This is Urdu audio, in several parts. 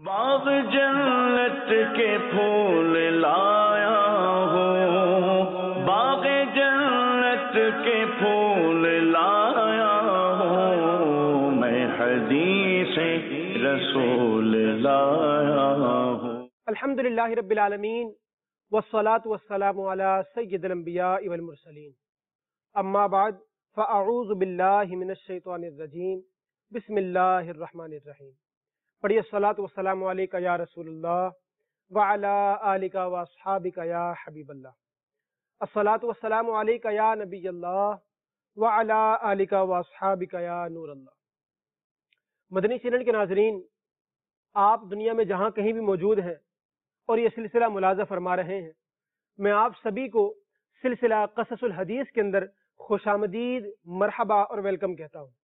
باغ جنت کے پھول لایا ہوں، باغ جنت کے پھول لایا ہوں، میں حدیث رسول لایا ہوں۔ الحمدللہ رب العالمین والصلاة والسلام علی سید الانبیاء والمرسلین، اما بعد فاعوذ باللہ من الشیطان الرجیم، بسم اللہ الرحمن الرحیم۔ پڑھیے الصلاۃ والسلام علیکہ یا رسول اللہ وعلی آلکہ واصحابکہ یا حبیب اللہ۔ الصلاۃ والسلام علیکہ یا نبی اللہ وعلی آلکہ واصحابکہ یا نور اللہ۔ مدنی چینل کے ناظرین، آپ دنیا میں جہاں کہیں بھی موجود ہیں اور یہ سلسلہ ملاحظہ فرما رہے ہیں، میں آپ سبھی کو سلسلہ قصص الحدیث کے اندر خوش آمدید، مرحبا اور ویلکم کہتا ہوں۔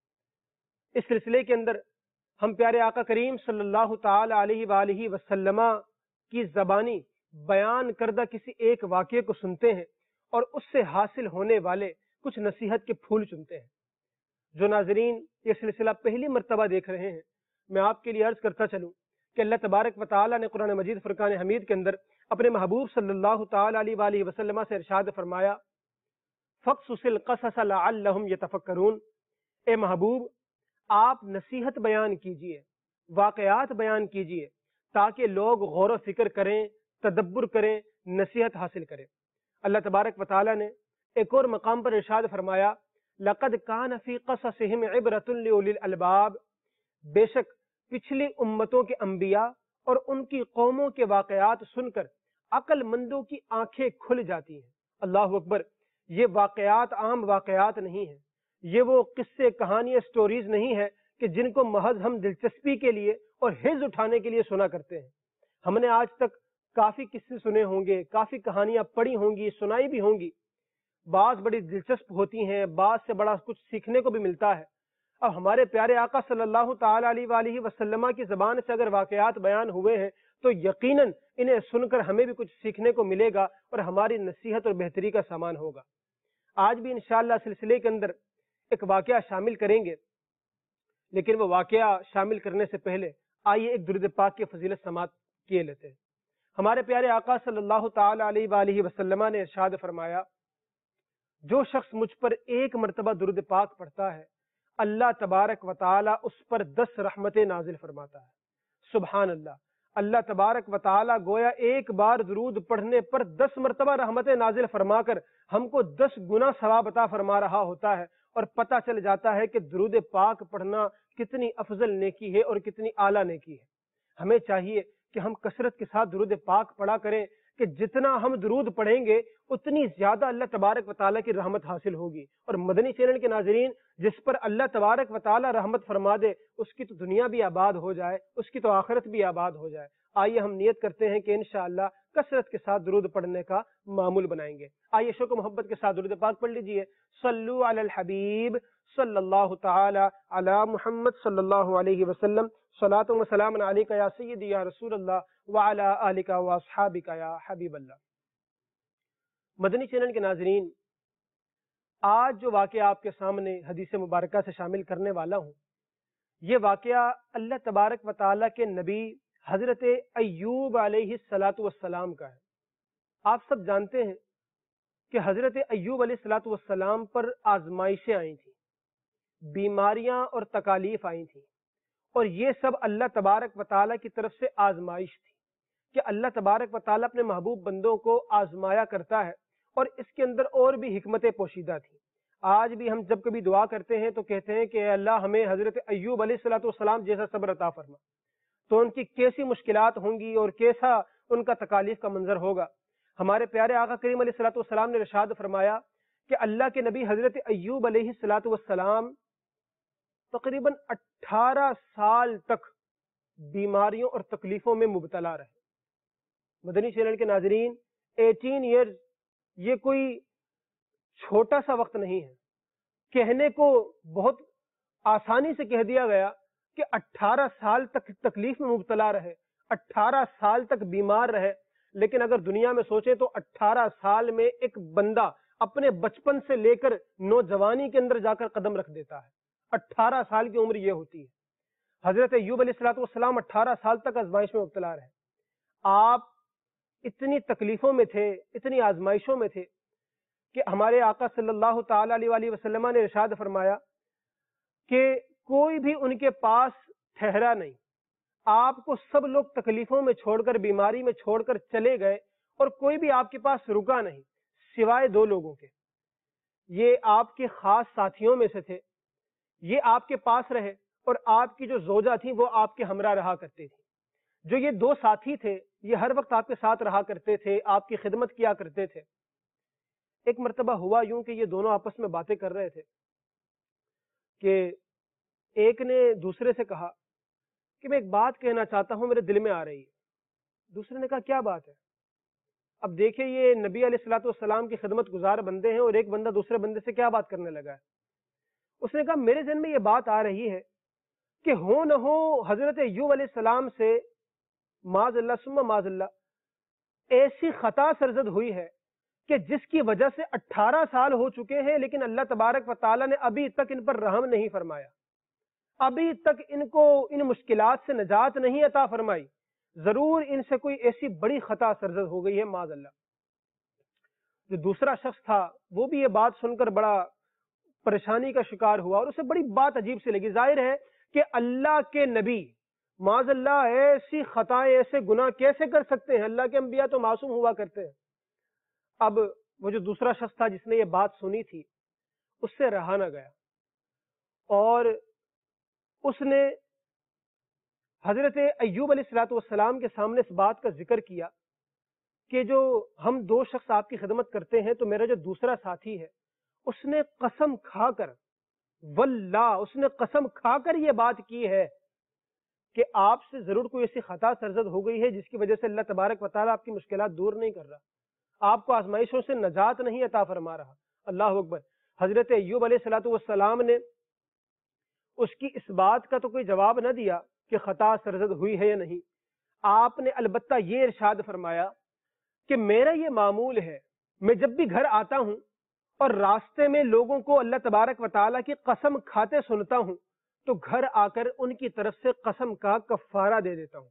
اس سلسلے کے اندر ہم پیارے آقا کریم صلی اللہ تعالی علیہ وآلہ وسلم کی زبانی بیان کردہ کسی ایک واقعے کو سنتے ہیں اور اس سے حاصل ہونے والے کچھ نصیحت کے پھول چنتے ہیں۔ جو ناظرین یہ سلسلہ پہلی مرتبہ دیکھ رہے ہیں، میں آپ کے لیے عرض کرتا چلوں کہ اللہ تبارک و تعالی نے قرآن مجید فرقان حمید کے اندر اپنے محبوب صلی اللہ تعالی علیہ وآلہ وسلم سے ارشاد فرمایا، فَقْصُصِ الْقَصَصَ لَعَلَّهُمْ يَتَفَكَّرُونَ، اے محبوب آپ نصیحت بیان کیجئے، واقعات بیان کیجئے تاکہ لوگ غور و فکر کریں، تدبر کریں، نصیحت حاصل کریں۔ اللہ تبارک و تعالی نے ایک اور مقام پر ارشاد فرمایا، لَقَدْ كَانَ فِي قَصَصِهِمْ عِبْرَةٌ لِأُولِي الْأَلْبَابِ، بے شک پچھلی امتوں کے انبیاء اور ان کی قوموں کے واقعات سن کر عقل مندوں کی آنکھیں کھل جاتی ہیں۔ اللہ اکبر، یہ واقعات عام واقعات نہیں ہیں، یہ وہ قصے، کہانیاں، سٹوریز نہیں ہے کہ جن کو محض ہم دلچسپی کے لیے اور حظ اٹھانے کے لیے سنا کرتے ہیں۔ ہم نے آج تک کافی قصے سنے ہوں گے، کافی کہانیاں پڑھی ہوں گی، سنائی بھی ہوں گی، بعض بڑی دلچسپ ہوتی ہیں، بعض سے بڑا کچھ سیکھنے کو بھی ملتا ہے۔ اب ہمارے پیارے آقا صلی اللہ تعالی علیہ وآلہ وسلم کی زبان سے اگر واقعات بیان ہوئے ہیں تو یقیناً انہیں سن کر ہمیں بھی کچھ سیکھنے کو ملے گا اور ہماری نصیحت اور بہتری کا سامان ہوگا۔ آج بھی انشاءاللہ سلسلے کے اندر ایک واقعہ شامل کریں گے، لیکن وہ واقعہ شامل کرنے سے پہلے آئیے ایک درود پاک کی فضیلت سماعت کیے لیتے ہیں۔ ہمارے پیارے آقا صلی اللہ تعالی علیہ وآلہ وسلم نے ارشاد فرمایا، جو شخص مجھ پر ایک مرتبہ درود پاک پڑھتا ہے، اللہ تبارک و تعالی اس پر 10 رحمتیں نازل فرماتا ہے۔ سبحان اللہ، اللہ تبارک و تعالی گویا ایک بار درود پڑھنے پر 10 مرتبہ رحمتیں نازل فرما کر ہم کو 10 گنا ثواب عطا فرما رہا ہوتا ہے، اور پتہ چل جاتا ہے کہ درود پاک پڑھنا کتنی افضل نیکی ہے اور کتنی اعلیٰ نیکی ہے۔ ہمیں چاہیے کہ ہم کثرت کے ساتھ درود پاک پڑھا کریں کہ جتنا ہم درود پڑھیں گے اتنی زیادہ اللہ تبارک و تعالیٰ کی رحمت حاصل ہوگی۔ اور مدنی چینل کے ناظرین، جس پر اللہ تبارک و تعالیٰ رحمت فرما دے اس کی تو دنیا بھی آباد ہو جائے، اس کی تو آخرت بھی آباد ہو جائے۔ آئیے ہم نیت کرتے ہیں کہ انشاءاللہ کثرت کے ساتھ درود پڑھنے کا معمول بنائیں گے۔ آئیے شوق و محبت کے ساتھ درود پاک پڑھ لیجئے۔ صلو علی الحبیب صلی اللہ تعالی علی محمد صلی اللہ علیہ وسلم، صلاۃ و سلام علیکہ یا سیدی یا رسول اللہ وعلی آلکہ واصحابکہ یا حبیب اللہ۔ مدنی چینل کے ناظرین، آج جو واقعہ آپ کے سامنے حدیث مبارکہ سے شامل کرنے والا ہوں، یہ واقعہ اللہ تبارک و تعالیٰ کے نبی حضرت ایوب علیہ السلام کا ہے۔ آپ سب جانتے ہیں کہ حضرت ایوب علیہ السلام پر آزمائشیں آئی تھیں، بیماریاں اور تکالیف آئی تھیں، اور یہ سب اللہ تبارک و تعالیٰ کی طرف سے آزمائش تھی کہ اللہ تبارک و تعالیٰ اپنے محبوب بندوں کو آزمایا کرتا ہے، اور اس کے اندر اور بھی حکمتیں پوشیدہ تھیں۔ آج بھی ہم جب کبھی دعا کرتے ہیں تو کہتے ہیں کہ اے اللہ ہمیں حضرت ایوب علیہ السلام جیسا صبر عطا فرما، تو ان کی کیسی مشکلات ہوں گی اور کیسا ان کا تکالیف کا منظر ہوگا۔ ہمارے پیارے آقا کریم علیہ السلام نے ارشاد فرمایا کہ اللہ کے نبی حضرت ایوب علیہ السلام تقریباً 18 سال تک بیماریوں اور تکلیفوں میں مبتلا رہے۔ مدنی چینل کے ناظرین، 18 ایئرز یہ کوئی چھوٹا سا وقت نہیں ہے۔ کہنے کو بہت آسانی سے کہہ دیا گیا کہ 18 سال تک تکلیف میں مبتلا رہے، 18 سال تک بیمار رہے، لیکن اگر دنیا میں سوچیں تو 18 سال میں ایک بندہ اپنے بچپن سے لے کر نوجوانی کے اندر جا کر قدم رکھ دیتا ہے۔ 18 سال کی عمر یہ ہوتی ہے۔ حضرت ایوب علیہ السلام 18 سال تک آزمائش میں مبتلا رہے. آپ اتنی تکلیفوں میں تھے، اتنی آزمائشوں میں تھے کہ ہمارے آقا صلی اللہ تعالی علیہ وآلہ وسلم نے ارشاد فرمایا کہ کوئی بھی ان کے پاس ٹھہرا نہیں. آپ کو سب لوگ تکلیفوں میں چھوڑ کر، بیماری میں چھوڑ کر چلے گئے، اور کوئی بھی آپ کے پاس رکا نہیں سوائے 2 لوگوں کے. یہ آپ کے خاص ساتھیوں میں سے تھے. یہ آپ کے پاس رہے، اور آپ کی جو زوجہ تھی وہ آپ کے ہمراہ رہا کرتی تھی. جو یہ 2 ساتھی تھے یہ ہر وقت آپ کے ساتھ رہا کرتے تھے، آپ کی خدمت کیا کرتے تھے. ایک مرتبہ ہوا یوں کہ یہ دونوں آپس میں باتیں کر رہے تھے کہ ایک نے دوسرے سے کہا کہ میں ایک بات کہنا چاہتا ہوں، میرے دل میں آ رہی ہے. دوسرے نے کہا کیا بات ہے؟ اب دیکھیں یہ نبی علیہ الصلوۃ والسلام کی خدمت گزار بندے ہیں، اور ایک بندہ دوسرے بندے سے کیا بات کرنے لگا ہے. اس نے کہا میرے ذہن میں یہ بات آ رہی ہے کہ ہو نہ ہو حضرت ایوب علیہ السلام سے معاذ اللہ ثم معاذ اللہ ایسی خطا سرزد ہوئی ہے کہ جس کی وجہ سے 18 سال ہو چکے ہیں، لیکن اللہ تبارک و تعالیٰ نے ابھی تک ان پر رحم نہیں فرمایا، ابھی تک ان کو ان مشکلات سے نجات نہیں عطا فرمائی. ضرور ان سے کوئی ایسی بڑی خطا سرزد ہو گئی ہے معاذ اللہ. جو دوسرا شخص تھا وہ بھی یہ بات سن کر بڑا پریشانی کا شکار ہوا، اور اسے بڑی بات عجیب سے لگی. ظاہر ہے کہ اللہ کے نبی معاذ اللہ ایسی خطائیں، ایسے گناہ کیسے کر سکتے ہیں؟ اللہ کے انبیاء تو معصوم ہوا کرتے ہیں. اب وہ جو دوسرا شخص تھا جس نے یہ بات سنی تھی اس سے رہا نہ گیا، اور اس نے حضرت ایوب علیہ السلام کے سامنے اس بات کا ذکر کیا کہ جو ہم 2 شخص آپ کی خدمت کرتے ہیں، تو میرا جو دوسرا ساتھی ہے اس نے قسم کھا کر، واللہ اس نے قسم کھا کر یہ بات کی ہے کہ آپ سے ضرور کوئی ایسی خطا سرزد ہو گئی ہے جس کی وجہ سے اللہ تبارک و تعالیٰ آپ کی مشکلات دور نہیں کر رہا، آپ کو آزمائشوں سے نجات نہیں عطا فرما رہا. اللہ اکبر. حضرت ایوب علیہ السلام نے اس کی اس بات کا تو کوئی جواب نہ دیا کہ خطا سرزد ہوئی ہے یا نہیں. آپ نے البتہ یہ ارشاد فرمایا کہ میرا یہ معمول ہے، میں جب بھی گھر آتا ہوں اور راستے میں لوگوں کو اللہ تبارک و تعالیٰ کی قسم کھاتے سنتا ہوں تو گھر آ کر ان کی طرف سے قسم کا کفارہ دے دیتا ہوں.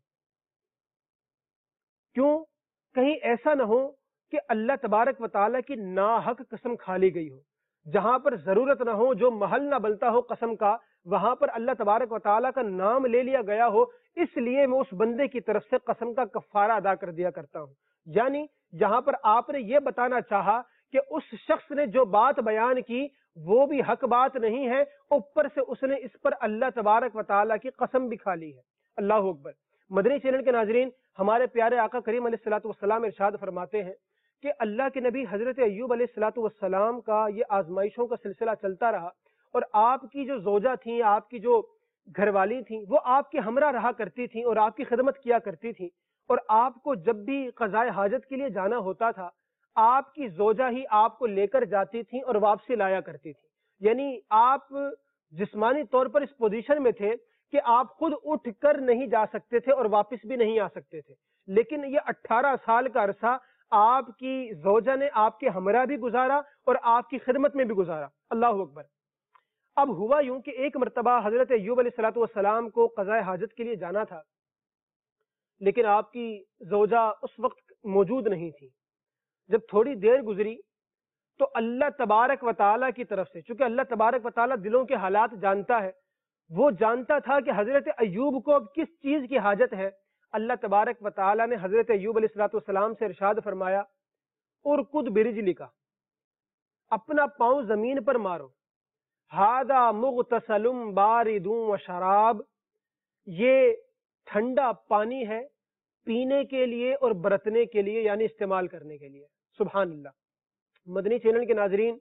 کیوں؟ کہیں ایسا نہ ہو کہ اللہ تبارک و تعالیٰ کی ناحق قسم کھا لی گئی ہو، جہاں پر ضرورت نہ ہو، جو محل نہ بلتا ہو قسم کا، وہاں پر اللہ تبارک و تعالیٰ کا نام لے لیا گیا ہو. اس لیے میں اس بندے کی طرف سے قسم کا کفارہ ادا کر دیا کرتا ہوں. یعنی جہاں پر آپ نے یہ بتانا چاہا کہ اس شخص نے جو بات بیان کی وہ بھی حق بات نہیں ہے، اوپر سے اس نے اس پر اللہ تبارک و تعالیٰ کی قسم بھی کھا لی ہے. اللہ اکبر. مدنی چینل کے ناظرین، ہمارے پیارے آقا کریم علیہ الصلوۃ والسلام ارشاد فرماتے ہیں کہ اللہ کے نبی حضرت ایوب علیہ الصلوۃ والسلام کا یہ آزمائشوں کا سلسلہ چلتا رہا، اور آپ کی جو زوجہ تھیں، آپ کی جو گھر والی تھیں، وہ آپ کے ہمراہ رہا کرتی تھیں اور آپ کی خدمت کیا کرتی تھیں. اور آپ کو جب بھی قضائے حاجت کے لیے جانا ہوتا تھا آپ کی زوجہ ہی آپ کو لے کر جاتی تھیں اور واپسی لایا کرتی تھی. یعنی آپ جسمانی طور پر اس پوزیشن میں تھے کہ آپ خود اٹھ کر نہیں جا سکتے تھے اور واپس بھی نہیں آ سکتے تھے، لیکن یہ 18 سال کا عرصہ آپ کی زوجہ نے آپ کے ہمراہ بھی گزارا اور آپ کی خدمت میں بھی گزارا. اللہ اکبر. اب ہوا یوں کہ ایک مرتبہ حضرت ایوب علیہ السلام کو قضائے حاجت کے لیے جانا تھا، لیکن آپ کی زوجہ اس وقت موجود نہیں تھی. جب تھوڑی دیر گزری تو اللہ تبارک و تعالیٰ کی طرف سے، چونکہ اللہ تبارک و تعالیٰ دلوں کے حالات جانتا ہے، وہ جانتا تھا کہ حضرت ایوب کو اب کس چیز کی حاجت ہے. اللہ تبارک و تعالیٰ نے حضرت ایوب علیہ السلام سے ارشاد فرمایا ارکض برجلک، اپنا پاؤں زمین پر مارو، ھذا مغتسل بارد وشراب، یہ ٹھنڈا پانی ہے پینے کے لیے اور برتنے کے لیے، یعنی استعمال کرنے کے لیے. سبحان اللہ. مدنی چینل کے ناظرین،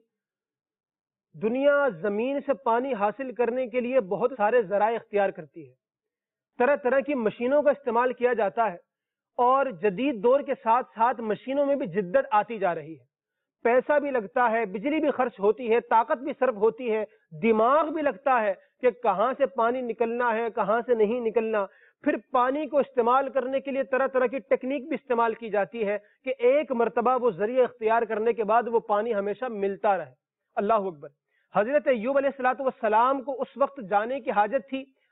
دنیا زمین سے پانی حاصل کرنے کے لیے بہت سارے ذرائع اختیار کرتی ہے، طرح طرح کی مشینوں کا استعمال کیا جاتا ہے، اور جدید دور کے ساتھ ساتھ مشینوں میں بھی جدت آتی جا رہی ہے. پیسہ بھی لگتا ہے، بجلی بھی خرچ ہوتی ہے، طاقت بھی صرف ہوتی ہے، دماغ بھی لگتا ہے کہ کہاں سے پانی نکلنا ہے، کہاں سے نہیں نکلنا. پھر پانی کو استعمال کرنے کے لیے طرح طرح کی ٹیکنیک بھی استعمال کی جاتی ہے کہ ایک مرتبہ وہ ذریعہ اختیار کرنے کے بعد وہ پانی ہمیشہ ملتا رہے. اللہ اکبر. حضرت ایوب علیہ السلام کو اس وقت جانے کی حاجت تھی.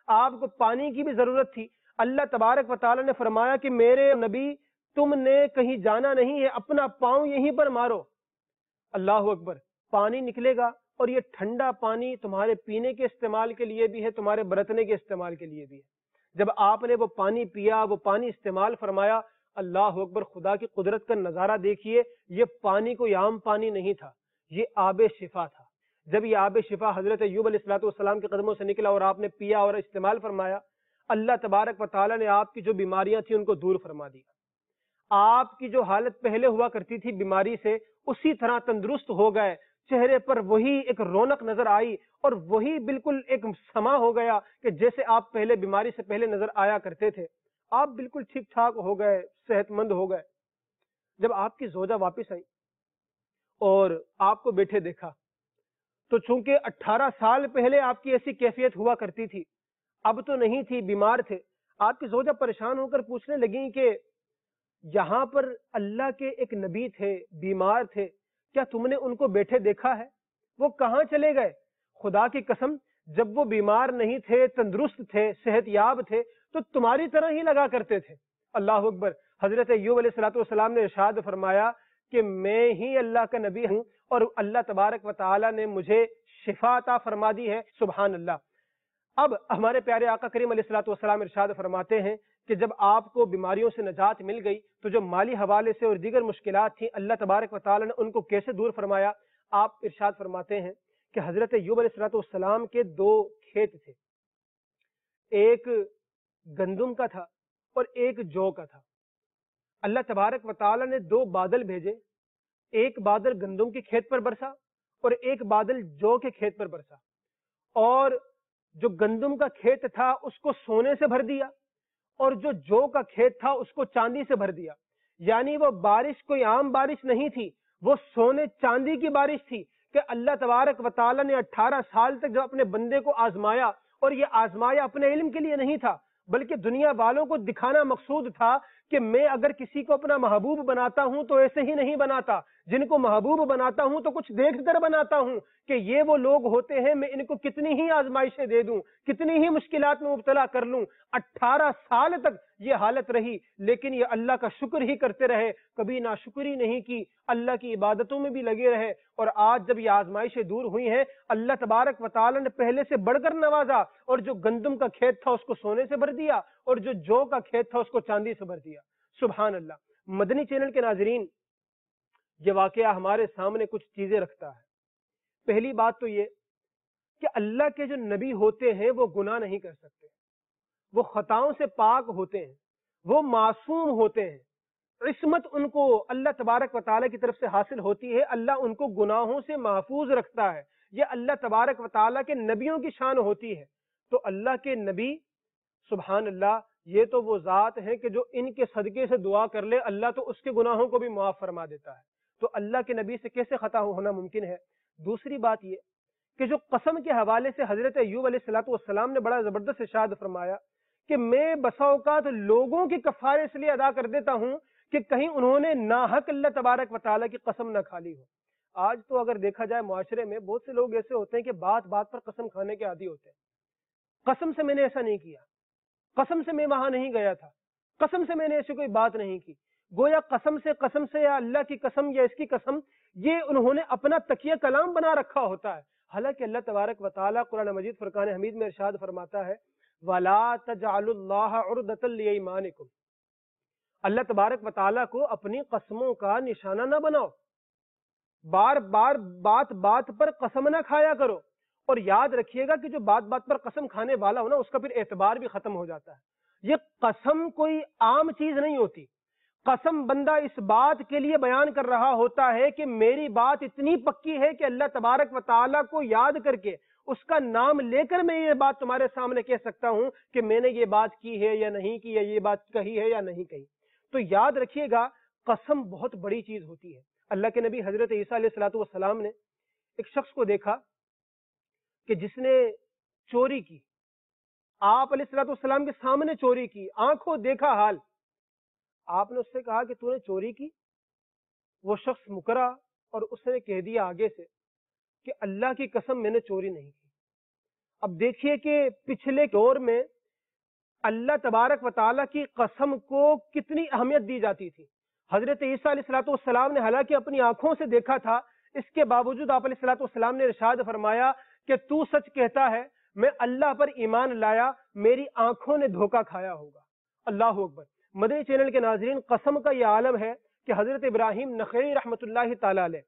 آپ کو پانی کی بھی ضرورت تھی. اللہ تبارک و تعالیٰ نے فرمایا کہ میرے نبی تم نے کہیں جانا نہیں ہے, اپنا پاؤں یہیں پر مارو. اللہ اکبر. پانی نکلے گا اور یہ ٹھنڈا پانی تمہارے پینے کے استعمال کے لیے بھی ہے, تمہارے برتنے کے استعمال کے لیے بھی ہے. جب آپ نے وہ پانی پیا, وہ پانی استعمال فرمایا, اللہ اکبر, خدا کی قدرت کا نظارہ دیکھیے. یہ پانی کوئی عام پانی نہیں تھا, یہ آب شفا تھا. جب یہ آب شفا حضرت ایوب علیہ السلام کے قدموں سے نکلا اور آپ نے پیا اور استعمال فرمایا, اللہ تبارک و تعالیٰ نے آپ کی جو بیماریاں تھیں ان کو دور فرما دیا. آپ کی جو حالت پہلے ہوا کرتی تھی بیماری سے, اسی طرح تندرست ہو گئے. چہرے پر وہی ایک رونق نظر آئی اور وہی بالکل ایک سما ہو گیا کہ جیسے آپ پہلے بیماری سے پہلے نظر آیا کرتے تھے. آپ بالکل ٹھیک ٹھاک ہو گئے, صحت مند ہو گئے. جب آپ کی زوجہ واپس آئی اور آپ کو بیٹھے دیکھا تو چونکہ 18 سال پہلے آپ کی ایسی کیفیت ہوا کرتی تھی, اب تو نہیں تھی, بیمار تھے. آپ کی زوجہ پریشان ہو کر پوچھنے لگیں کہ یہاں پر اللہ کے ایک نبی تھے, بیمار تھے, کیا تم نے ان کو بیٹھے دیکھا ہے؟ وہ کہاں چلے گئے؟ خدا کی قسم, جب وہ بیمار نہیں تھے, تندرست تھے, صحت یاب تھے, تو تمہاری طرح ہی لگا کرتے تھے. اللہ اکبر. حضرت ایوب علیہ السلام نے ارشاد فرمایا کہ میں ہی اللہ کا نبی ہوں اور اللہ تبارک و تعالی نے مجھے شفا عطا فرما دی ہے. سبحان اللہ. اب ہمارے پیارے آقا کریم علیہ السلام ارشاد فرماتے ہیں کہ جب آپ کو بیماریوں سے نجات مل گئی تو جو مالی حوالے سے اور دیگر مشکلات تھیں, اللہ تبارک و تعالی نے ان کو کیسے دور فرمایا. آپ ارشاد فرماتے ہیں کہ حضرت ایوب علیہ السلام کے 2 کھیت تھے, ایک گندم کا تھا اور ایک جو کا تھا. اللہ تبارک و تعالی نے 2 بادل بھیجے, ایک بادل گندم کے کھیت پر برسا اور ایک بادل جو کے کھیت پر برسا, اور جو گندم کا کھیت تھا اس کو سونے سے بھر دیا اور جو کا کھیت تھا اس کو چاندی سے بھر دیا. یعنی وہ بارش کوئی عام بارش نہیں تھی, وہ سونے چاندی کی بارش تھی کہ اللہ تبارک و تعالی نے 18 سال تک جو اپنے بندے کو آزمایا, اور یہ آزمایا اپنے علم کے لیے نہیں تھا بلکہ دنیا والوں کو دکھانا مقصود تھا کہ میں اگر کسی کو اپنا محبوب بناتا ہوں تو ایسے ہی نہیں بناتا, جن کو محبوب بناتا ہوں تو کچھ دیکھ کر بناتا ہوں کہ یہ وہ لوگ ہوتے ہیں, میں ان کو کتنی ہی آزمائشیں دے دوں, کتنی ہی مشکلات میں مبتلا کر لوں. 18 سال تک یہ حالت رہی لیکن یہ اللہ کا شکر ہی کرتے رہے, کبھی ناشکری نہیں کی, اللہ کی عبادتوں میں بھی لگے رہے. اور آج جب یہ آزمائشیں دور ہوئی ہیں, اللہ تبارک و تعالی نے پہلے سے بڑھ کر نوازا, اور جو گندم کا کھیت تھا اس کو سونے سے بھر دیا اور جو کا کھیت تھا اس کو چاندی سے بھر دیا. سبحان اللہ. مدنی چینل کے ناظرین, یہ واقعہ ہمارے سامنے کچھ چیزیں رکھتا ہے. پہلی بات تو یہ کہ اللہ کے جو نبی ہوتے ہیں وہ گناہ نہیں کر سکتے, وہ خطاؤں سے پاک ہوتے ہیں, وہ معصوم ہوتے ہیں, عصمت ان کو اللہ تبارک و تعالیٰ کی طرف سے حاصل ہوتی ہے, اللہ ان کو گناہوں سے محفوظ رکھتا ہے. یہ اللہ تبارک و تعالیٰ کے نبیوں کی شان ہوتی ہے. تو اللہ کے نبی, سبحان اللہ, یہ تو وہ ذات ہیں کہ جو ان کے صدقے سے دعا کر لے اللہ تو اس کے گناہوں کو بھی معاف فرما دیتا ہے. تو اللہ کے نبی سے کیسے خطا ہونا ممکن ہے؟ دوسری بات یہ کہ جو قسم کے حوالے سے حضرت ایوب علیہ السلام نے بڑا زبردست ارشاد فرمایا کہ میں بسا اوقات لوگوں کی کفارے اس لیے ادا کر دیتا ہوں کہ کہیں انہوں نے ناحق اللہ تبارک و تعالیٰ کی قسم نہ کھا لی ہو. آج تو اگر دیکھا جائے معاشرے میں بہت سے لوگ ایسے ہوتے ہیں کہ بات بات پر قسم کھانے کے عادی ہوتے ہیں. قسم سے میں نے ایسا نہیں کیا, قسم سے میں وہاں نہیں گیا تھا, قسم سے میں نے ایسی کوئی بات نہیں کی. گویا قسم سے یا اللہ کی قسم یا اس کی قسم, یہ انہوں نے اپنا تکیہ کلام بنا رکھا ہوتا ہے. حالانکہ اللہ تبارک و تعالیٰ قرآن مجید فرقان حمید میں ارشاد فرماتا ہے وَلَا تَجْعَلُوا اللَّهَ عُرْضَةً لِأَيْمَانِكُمْ, اللہ تبارک و تعالیٰ کو اپنی قسموں کا نشانہ نہ بناؤ, بار بار بات بات پر قسم نہ کھایا کرو. اور یاد رکھیے گا کہ جو بات بات پر قسم کھانے والا ہو نا, اس کا پھر اعتبار بھی ختم ہو جاتا ہے. یہ قسم کوئی عام چیز نہیں ہوتی. قسم بندہ اس بات کے لیے بیان کر رہا ہوتا ہے کہ میری بات اتنی پکی ہے کہ اللہ تبارک و تعالیٰ کو یاد کر کے اس کا نام لے کر میں یہ بات تمہارے سامنے کہہ سکتا ہوں کہ میں نے یہ بات کی ہے یا نہیں کی, یا یہ بات کہی ہے یا نہیں کہی. تو یاد رکھیے گا قسم بہت بڑی چیز ہوتی ہے. اللہ کے نبی حضرت عیسیٰ علیہ السلام نے ایک شخص کو دیکھا کہ جس نے چوری کی, آپ علیہ السلام کے سامنے چوری کی, آنکھوں دیکھا حال. آپ نے اس سے کہا کہ تو نے چوری کی؟ وہ شخص مکرا اور اس نے کہہ دیا آگے سے کہ اللہ کی قسم میں نے چوری نہیں کی. اب دیکھیے کہ پچھلے دور میں اللہ تبارک و تعالیٰ کی قسم کو کتنی اہمیت دی جاتی تھی. حضرت عیسیٰ علیہ الصلوۃ والسلام نے حالانکہ اپنی آنکھوں سے دیکھا تھا، اس کے باوجود آپ علیہ الصلوۃ والسلام نے ارشاد فرمایا کہ تو سچ کہتا ہے، میں اللہ پر ایمان لایا، میری آنکھوں نے دھوکہ کھایا ہوگا. اللہ اکبر. مدنی چینل کے ناظرین، قسم کا یہ عالم ہے کہ حضرت ابراہیم نخعی رحمۃ اللہ تعالی علیہ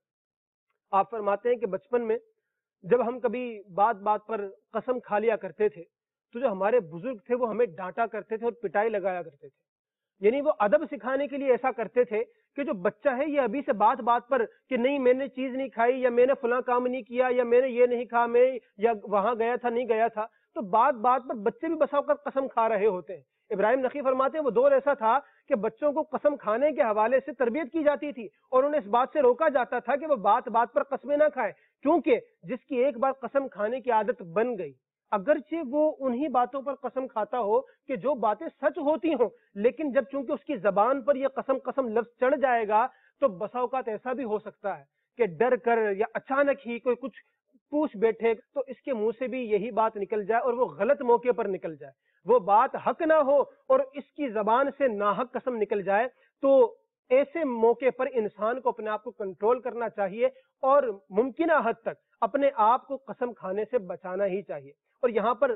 آپ فرماتے ہیں کہ بچپن میں جب ہم کبھی بات بات پر قسم کھا لیا کرتے تھے تو جو ہمارے بزرگ تھے وہ ہمیں ڈانٹا کرتے تھے اور پٹائی لگایا کرتے تھے. یعنی وہ ادب سکھانے کے لیے ایسا کرتے تھے کہ جو بچہ ہے یہ ابھی سے بات بات پر کہ نہیں میں نے چیز نہیں کھائی، یا میں نے فلاں کام نہیں کیا، یا میں نے یہ نہیں کھا، میں یا وہاں گیا تھا نہیں گیا تھا، تو بات بات پر بچے بھی بسا اوقات قسم کھا رہے ہوتے ہیں. ابراہیم نخعی فرماتے ہیں وہ دور ایسا تھا کہ بچوں کو قسم کھانے کے حوالے سے تربیت کی جاتی تھی اور انہیں اس بات سے روکا جاتا تھا کہ وہ بات بات پر قسمیں نہ کھائیں، کیونکہ جس کی ایک بار قسم کھانے کی عادت بن گئی، اگرچہ وہ انہی باتوں پر قسم کھاتا ہو کہ جو باتیں سچ ہوتی ہوں، لیکن جب چونکہ اس کی زبان پر یہ قسم لفظ چڑھ جائے گا تو بسا اوقات ایسا بھی ہو سکتا ہے کہ ڈر کر یا اچانک ہی کوئی کچھ پوچھ بیٹھے تو اس کے منہ سے بھی یہی بات نکل جائے اور وہ غلط موقع پر نکل جائے، وہ بات حق نہ ہو اور اس کی زبان سے ناحق قسم نکل جائے. تو ایسے موقع پر انسان کو اپنے آپ کو کنٹرول کرنا چاہیے اور ممکنہ حد تک اپنے آپ کو قسم کھانے سے بچانا ہی چاہیے. اور یہاں پر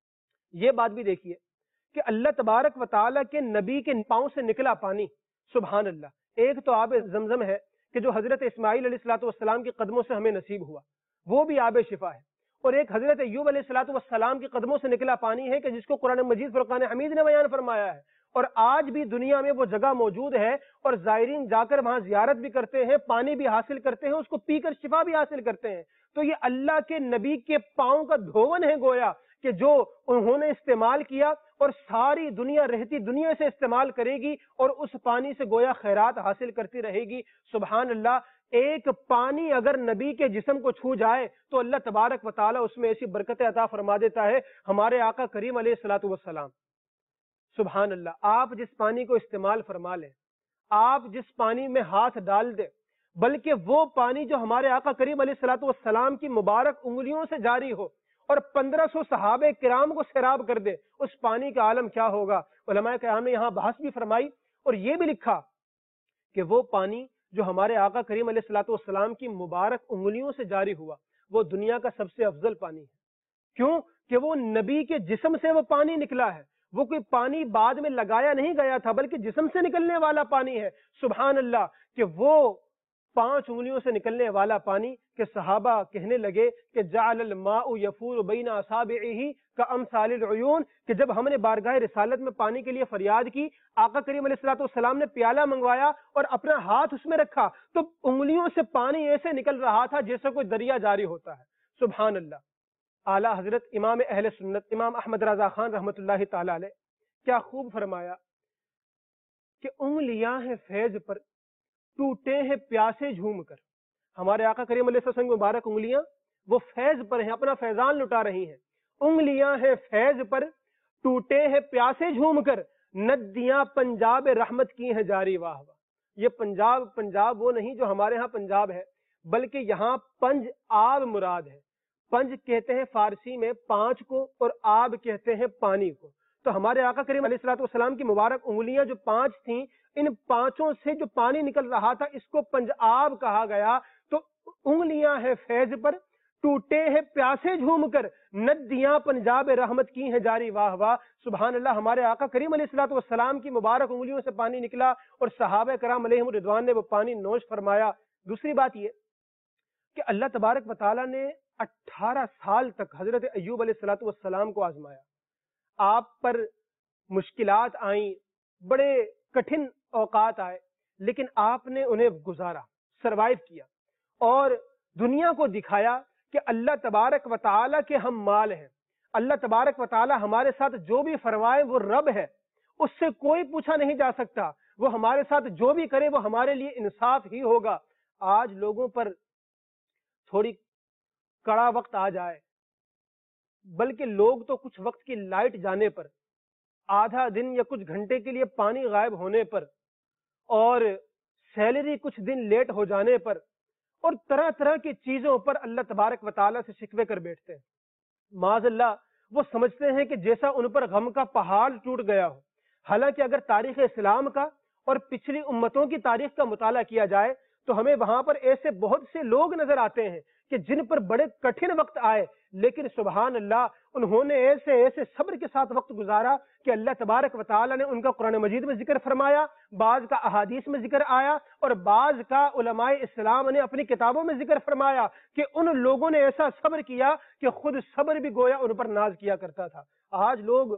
یہ بات بھی دیکھیے کہ اللہ تبارک و تعالیٰ کے نبی کے پاؤں سے نکلا پانی، سبحان اللہ، ایک تو آب زمزم ہے کہ جو حضرت اسماعیل علیہ الصلوۃ والسلام کے قدموں سے ہمیں نصیب ہوا، وہ بھی آب شفا ہے. اور ایک حضرت ایوب علیہ الصلوۃ والسلام کے قدموں سے نکلا پانی ہے کہ جس کو قرآن مجید فرقان حمید نے بیان فرمایا ہے، اور آج بھی دنیا میں وہ جگہ موجود ہے اور زائرین جا کر وہاں زیارت بھی کرتے ہیں، پانی بھی حاصل کرتے ہیں، اس کو پی کر شفا بھی حاصل کرتے ہیں. تو یہ اللہ کے نبی کے پاؤں کا دھون ہے گویا کہ جو انہوں نے استعمال کیا، اور ساری دنیا رہتی دنیا سے استعمال کرے گی اور اس پانی سے گویا خیرات حاصل کرتی رہے گی. سبحان اللہ. ایک پانی اگر نبی کے جسم کو چھو جائے تو اللہ تبارک و تعالیٰ اس میں ایسی برکت عطا فرما دیتا ہے. ہمارے آقا کریم علیہ الصلوۃ والسلام، سبحان اللہ، آپ جس پانی کو استعمال فرما لیں، آپ جس پانی میں ہاتھ ڈال دیں، بلکہ وہ پانی جو ہمارے آقا کریم علیہ الصلوۃ والسلام کی مبارک انگلیوں سے جاری ہو اور 1500 صحابہ کرام کو سیراب کر دے، اس پانی کا عالم کیا ہوگا. علماء کرام نے یہاں بحث بھی فرمائی اور یہ بھی لکھا کہ وہ پانی جو ہمارے آقا کریم علیہ الصلوۃ والسلام کی مبارک انگلیوں سے جاری ہوا وہ دنیا کا سب سے افضل پانی ہے. کیوں کہ وہ نبی کے جسم سے وہ پانی نکلا ہے، وہ کوئی پانی بعد میں لگایا نہیں گیا تھا بلکہ جسم سے نکلنے والا پانی ہے. سبحان اللہ. کہ وہ 5 انگلیوں سے نکلنے والا پانی کہ صحابہ کہنے لگے کہ جعل الماء یفور بین اصابعہ کامثال العیون، کہ جب ہم نے بارگاہ رسالت میں پانی کے لیے فریاد کی، آقا کریم علیہ الصلوۃ والسلام نے پیالہ منگوایا اور اپنا ہاتھ اس میں رکھا تو انگلیوں سے پانی ایسے نکل رہا تھا جیسے کوئی دریا جاری ہوتا ہے. سبحان اللہ. اعلیٰ حضرت امام اہل سنت امام احمد رضا خان رحمۃ اللہ تعالی علیہ کیا خوب فرمایا کہ انگلیاں ہیں فیض پر، ٹوٹے ہیں پیاسے جھوم کر. ہمارے آقا کریم علیہ السلام کی مبارک انگلیاں وہ فیض پر ہیں، اپنا فیضان لٹا رہی ہیں. انگلیاں ہیں فیض پر، ٹوٹے ہیں پیاسے جھوم کر، ندیاں پنجاب رحمت کی ہیں جاری واہ واہ. یہ پنجاب وہ نہیں جو ہمارے ہاں پنجاب ہے، بلکہ یہاں پنج آب مراد ہے. پنج کہتے ہیں فارسی میں 5 کو اور آب کہتے ہیں پانی کو. تو ہمارے آقا کریم علیہ الصلوۃ والسلام کی مبارک انگلیاں جو 5 تھیں، ان 5 سے جو پانی نکل رہا تھا اس کو پنج آب کہا گیا. تو انگلیاں ہیں فیض پر، ٹوٹے ہیں پیاسے جھوم کر، ندیاں پنجاب رحمت کی ہیں جاری واہ واہ. سبحان اللہ. ہمارے آقا کریم علیہ الصلوۃ والسلام کی مبارک انگلیوں سے پانی نکلا اور صحابہ کرام علیہم رضوان نے وہ پانی نوش فرمایا. دوسری بات یہ کہ اللہ تبارک و تعالیٰ نے 18 سال تک حضرت ایوب علیہ الصلوۃ والسلام کو آزمایا. آپ پر مشکلات آئیں، بڑے کٹھن اوقات آئے، لیکن آپ نے انہیں گزارا، سروائیو کیا اور دنیا کو دکھایا کہ اللہ تبارک و تعالیٰ کے ہم مال ہیں. اللہ تبارک و تعالیٰ ہمارے ساتھ جو بھی فرمائے وہ رب ہے، اس سے کوئی پوچھا نہیں جا سکتا. وہ ہمارے ساتھ جو بھی کرے وہ ہمارے لیے انصاف ہی ہوگا. آج لوگوں پر تھوڑی کڑا وقت آ جائے، بلکہ لوگ تو کچھ وقت کی لائٹ جانے پر، آدھا دن یا کچھ گھنٹے کے لیے پانی غائب ہونے پر، اور سیلری کچھ دن لیٹ ہو جانے پر، اور طرح طرح کی چیزوں پر اللہ تبارک و تعالیٰ سے شکوے کر بیٹھتے ہیں. معاذ اللہ وہ سمجھتے ہیں کہ جیسا ان پر غم کا پہاڑ ٹوٹ گیا ہو. حالانکہ اگر تاریخ اسلام کا اور پچھلی امتوں کی تاریخ کا مطالعہ کیا جائے تو ہمیں وہاں پر ایسے بہت سے لوگ نظر آتے ہیں کہ جن پر بڑے کٹھن وقت آئے، لیکن سبحان اللہ انہوں نے ایسے صبر کے ساتھ وقت گزارا کہ اللہ تبارک و تعالیٰ نے ان کا قرآن مجید میں ذکر فرمایا، بعض کا احادیث میں ذکر آیا، اور بعض کا علماء اسلام نے اپنی کتابوں میں ذکر فرمایا کہ ان لوگوں نے ایسا صبر کیا کہ خود صبر بھی گویا ان پر ناز کیا کرتا تھا. آج لوگ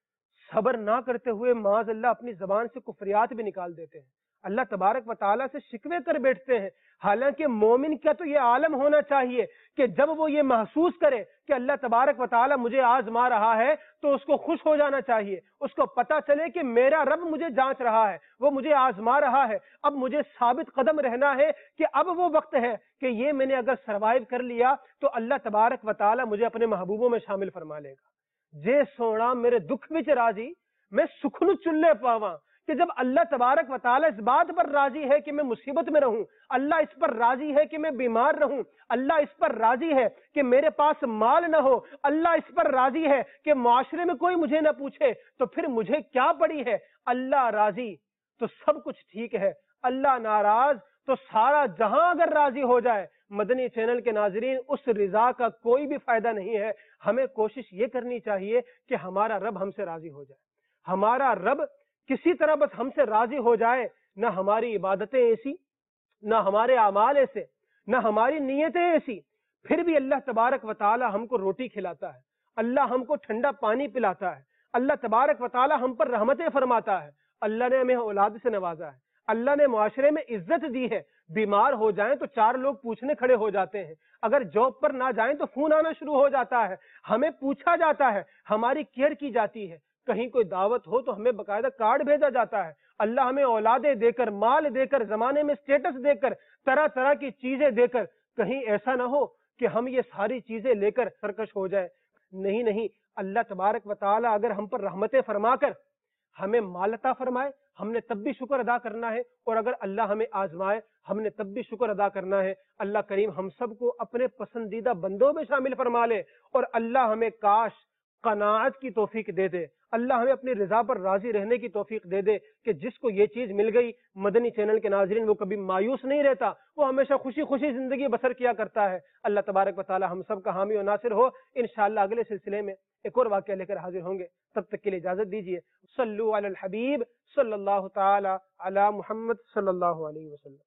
صبر نہ کرتے ہوئے معاذ اللہ اپنی زبان سے کفریات بھی نکال دیتے ہیں، اللہ تبارک و تعالیٰ سے شکوے کر بیٹھتے ہیں. حالانکہ مومن کا تو یہ عالم ہونا چاہیے کہ جب وہ یہ محسوس کرے کہ اللہ تبارک و تعالیٰ مجھے آزما رہا ہے تو اس کو خوش ہو جانا چاہیے، اس کو پتا چلے کہ میرا رب مجھے جانچ رہا ہے، وہ مجھے آزما رہا ہے، اب مجھے ثابت قدم رہنا ہے کہ اب وہ وقت ہے کہ یہ میں نے اگر سروائیو کر لیا تو اللہ تبارک و تعالیٰ مجھے اپنے محبوبوں میں شامل فرما لے گا. جے سونا میرے دکھ وچ راضی میں سکھ نو چلے پاواں، کہ جب اللہ تبارک و تعالیٰ اس بات پر راضی ہے کہ میں مصیبت میں رہوں، اللہ اس پر راضی ہے کہ میں بیمار رہوں، اللہ اس پر راضی ہے کہ میرے پاس مال نہ ہو، اللہ اس پر راضی ہے کہ معاشرے میں کوئی مجھے نہ پوچھے، تو پھر مجھے کیا پڑی ہے؟ اللہ راضی تو سب کچھ ٹھیک ہے، اللہ ناراض تو سارا جہاں اگر راضی ہو جائے. مدنی چینل کے ناظرین، اس رضا کا کوئی بھی فائدہ نہیں ہے. ہمیں کوشش یہ کرنی چاہیے کہ ہمارا رب ہم سے راضی ہو جائے. ہمارا رب کسی طرح بس ہم سے راضی ہو جائے، نہ ہماری عبادتیں ایسی، نہ ہمارے اعمال ایسے، نہ ہماری نیتیں ایسی، پھر بھی اللہ تبارک و تعالی ہم کو روٹی کھلاتا ہے، اللہ ہم کو ٹھنڈا پانی پلاتا ہے، اللہ تبارک و تعالی ہم پر رحمتیں فرماتا ہے، اللہ نے ہمیں اولاد سے نوازا ہے، اللہ نے معاشرے میں عزت دی ہے. بیمار ہو جائیں تو 4 لوگ پوچھنے کھڑے ہو جاتے ہیں، اگر جاب پر نہ جائیں تو فون آنا شروع ہو جاتا ہے، ہمیں پوچھا جاتا ہے، ہماری کیئر کی جاتی ہے. کہیں کوئی دعوت ہو تو ہمیں باقاعدہ کارڈ بھیجا جاتا ہے. اللہ ہمیں اولادیں دے کر، مال دے کر، زمانے میں سٹیٹس دے کر، طرح طرح کی چیزیں دے کر، کہیں ایسا نہ ہو کہ ہم یہ ساری چیزیں لے کر سرکش ہو جائے. نہیں، اللہ تبارک و تعالی اگر ہم پر رحمتیں فرما کر ہمیں مال عطا فرمائے، ہم نے تب بھی شکر ادا کرنا ہے، اور اگر اللہ ہمیں آزمائے ہم نے تب بھی شکر ادا کرنا ہے. اللہ کریم ہم سب کو اپنے پسندیدہ بندوں میں شامل فرما لے، اور اللہ ہمیں کاش قناعت کی توفیق دے دے، اللہ ہمیں اپنی رضا پر راضی رہنے کی توفیق دے دے کہ جس کو یہ چیز مل گئی، مدنی چینل کے ناظرین، وہ کبھی مایوس نہیں رہتا، وہ ہمیشہ خوشی خوشی زندگی بسر کیا کرتا ہے. اللہ تبارک و تعالی ہم سب کا حامی و ناصر ہو. انشاءاللہ اگلے سلسلے میں ایک اور واقعہ لے کر حاضر ہوں گے، تب تک کے لیے اجازت دیجیے. صلو علی الحبیب صلی اللہ تعالی علی محمد صلی اللہ علیہ وسلم.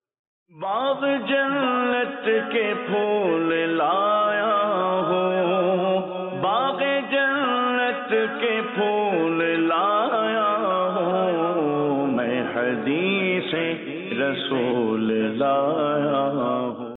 باغ جنت کے پھول لایا ہوں، باغ جنت کے پھول لایا ہوں، میں حدیث رسول لایا ہوں.